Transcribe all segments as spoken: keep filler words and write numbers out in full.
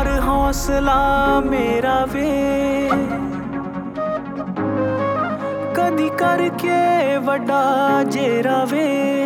यार हौसला मेरा वे कदी करके वड्डा जेरा वे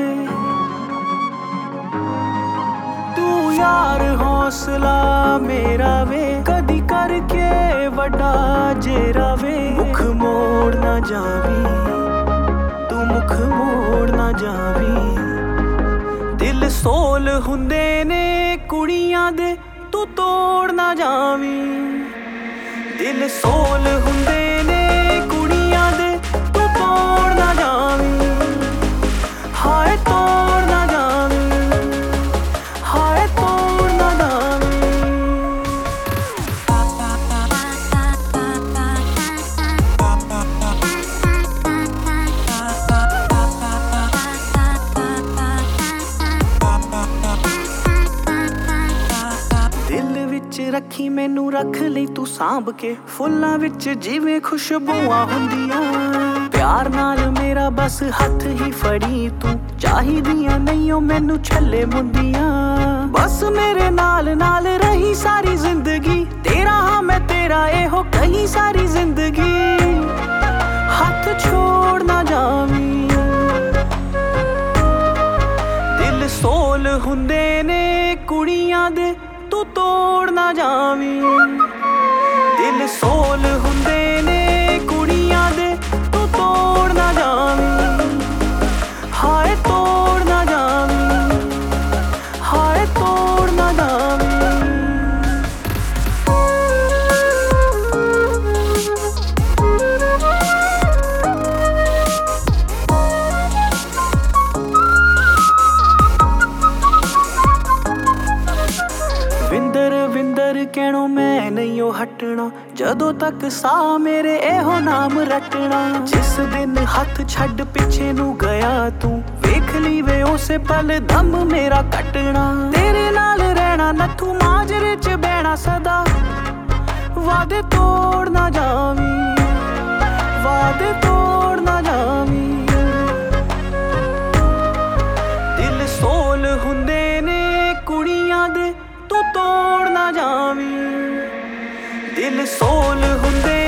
तू यार हौसला मेरा वे कदी करके वड्डा जेरा वे मुख मोड़ ना जावी तू मुख मोड़ ना जावी दिल सोल हुंदे ने कुड़ियां दे तू तोड़ ना जावी दिल सोल हुंदे ने कुड़ियां दे तू तोड़ ना जावी हाय तोड़ ना जावी हाय तोड़ ना जावी दिल विच रखी मैनू रख लई तू सांभ के फुल्लां विच जिवें खुशबूआं हुंदियां प्यार नाल मेरा बस हथ ही फड़ी तू चाहिदियां नहीं ओ मैनू छल्ले मुंदियां बस मेरे नाल नाल रही सारी जिंदगी तेरा हाँ मैं तेरा एहो कहीं सारी जिंदगी हाथ छोड़ ना जावी दिल सोल हुंदे ने कुड़ियां दे तू तोड़ ना जावी दिल सोल हुंदे ने कुड़ियां दे तू तोड़ ना जावी हाय तोड़ ना जावी हाय तोड़ ना जावी विंदर विंदर कहणों मैं नहीं ओ हटना जदों तक सा मेरे एहो नाम रटना जिस दिन हथ छड्ड पिछे नू गया तू वेख ली वे उसे पल दम मेरा कटना तेरे नाल रहना नथू माजरे च बहना सदा वादे तोड़ ना जावी वादे तोड़ ना जावी दिल सोल हुंदे ने कुड़ियां दे तू तोड़ ना जावी दिल सोल हुंदे